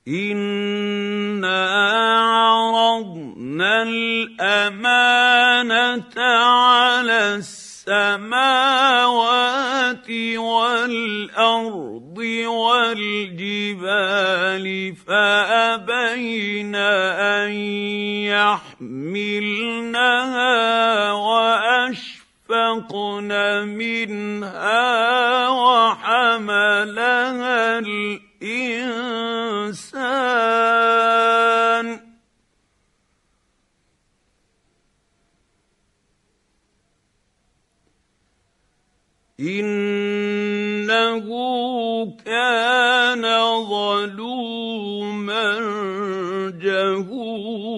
إِنَّا عَرَضْنَا الْأَمَانَةَ عَلَى السَّمَاوَاتِ وَالْأَرْضِ وَالْجِبَالِ فَأَبَيْنَ أَن يَحْمِلْنَهَا وَأَشْفَقْنَ مِنْهَا وَحَمَلَهَا الْإِنسَانُ إِنَّهُ كَانَ ظَلُومًا جَهُولًا.